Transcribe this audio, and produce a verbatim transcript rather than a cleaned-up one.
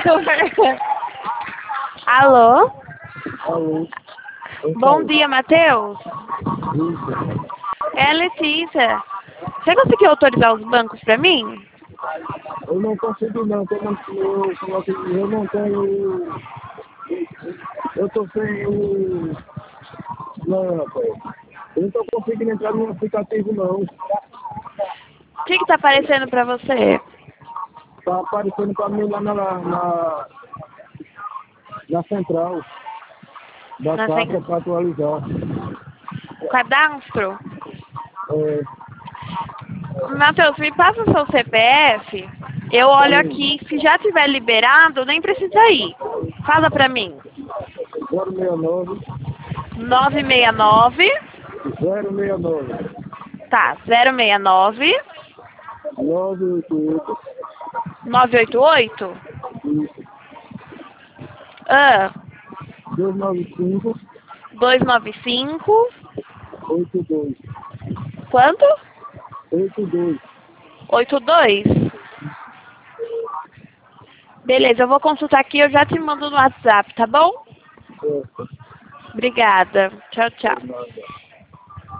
Alô? Alô? Bom dia, Matheus. É a Letícia. Você conseguiu autorizar os bancos pra mim? Eu não consigo não, eu não, eu, coloquei- eu não tenho. Eu tô sem o. Não, rapaz. Eu não tô conseguindo entrar no aplicativo não. O que que tá aparecendo pra você? Tá aparecendo pra mim lá na, na, na central da Na caixa cen- para atualizar. O cadastro? É, Matheus, me passa o seu C P F. Eu olho aqui. Se já tiver liberado, nem precisa ir. Fala pra mim. zero seis nove, nove seis nove. zero seis nove, Tá, zero seis nove. nove oito oito, nove oito oito. Ah, dois nove cinco, dois nove cinco. oito dois. Quanto? oito dois. oito dois. Beleza, eu vou consultar aqui e eu já te mando no WhatsApp, tá bom? É, Obrigada. Tchau, tchau. nada.